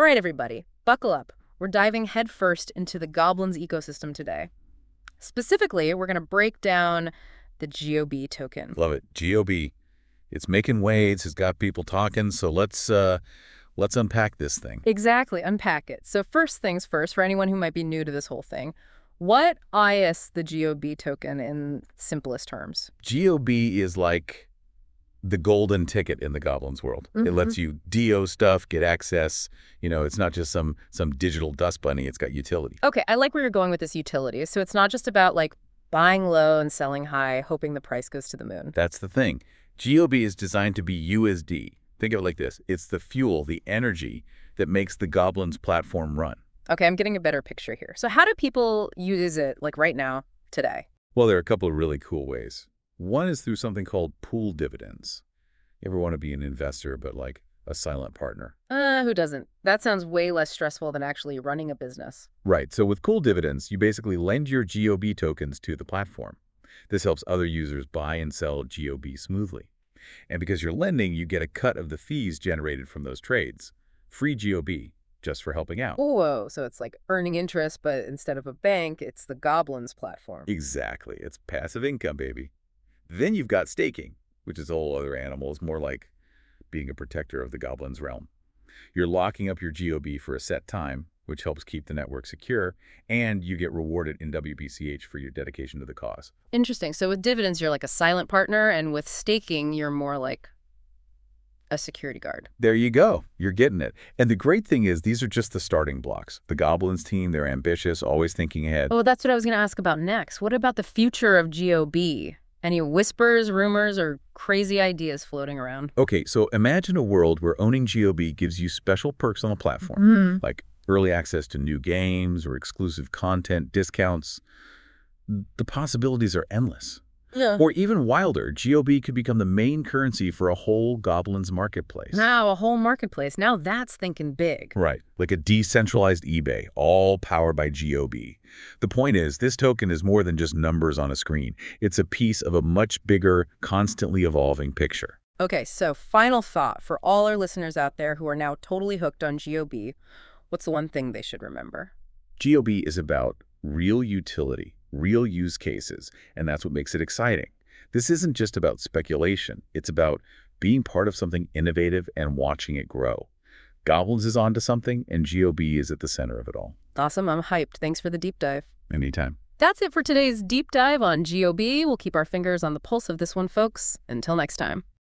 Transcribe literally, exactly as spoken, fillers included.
All right, everybody, buckle up. We're diving headfirst into the Goblins ecosystem today. Specifically, we're going to break down the G O B token. Love it. G O B. It's making waves. It's got people talking. So let's uh, let's unpack this thing. Exactly, unpack it. So first things first, for anyone who might be new to this whole thing, what is the G O B token in simplest terms? G O B is like the golden ticket in the Goblins world. Mm-hmm. It lets you D O stuff, get access. You know, it's not just some some digital dust bunny. It's got utility. Okay, I like where you're going with this utility. So it's not just about like buying low and selling high, hoping the price goes to the moon. That's the thing. G O B is designed to be U S D. Think of it like this. It's the fuel, the energy that makes the Goblins platform run. Okay, I'm getting a better picture here. So how do people use it, like right now, today? Well, there are a couple of really cool ways. One is through something called pool dividends. You ever want to be an investor, but like a silent partner? Uh, who doesn't? That sounds way less stressful than actually running a business. Right. So with pool dividends, you basically lend your G O B tokens to the platform. This helps other users buy and sell G O B smoothly. And because you're lending, you get a cut of the fees generated from those trades. Free G O B, just for helping out. Whoa, so it's like earning interest, but instead of a bank, it's the Goblins platform. Exactly. It's passive income, baby. Then you've got staking, which is a whole other animal. It's more like being a protector of the Goblins realm. You're locking up your G O B for a set time, which helps keep the network secure, and you get rewarded in W B C H for your dedication to the cause. Interesting. So with dividends, you're like a silent partner, and with staking, you're more like a security guard. There you go. You're getting it. And the great thing is these are just the starting blocks. The Goblins team, they're ambitious, always thinking ahead. Oh, that's what I was going to ask about next. What about the future of G O B? Any whispers, rumors, or crazy ideas floating around? Okay, so imagine a world where owning G O B gives you special perks on the platform, Mm. like early access to new games or exclusive content, discounts. The possibilities are endless. Yeah. Or even wilder, G O B could become the main currency for a whole Goblins marketplace. Now a whole marketplace. Now that's thinking big. Right, like a decentralized eBay, all powered by G O B. The point is, this token is more than just numbers on a screen. It's a piece of a much bigger, constantly evolving picture. Okay, so final thought for all our listeners out there who are now totally hooked on G O B. What's the one thing they should remember? G O B is about real utility, real use cases, and that's what makes it exciting. This isn't just about speculation. It's about being part of something innovative and watching it grow. Goblins is onto something, and G O B is at the center of it all. Awesome, I'm hyped. Thanks for the deep dive. Anytime. That's it for today's deep dive on G O B. We'll keep our fingers on the pulse of this one, folks. Until next time.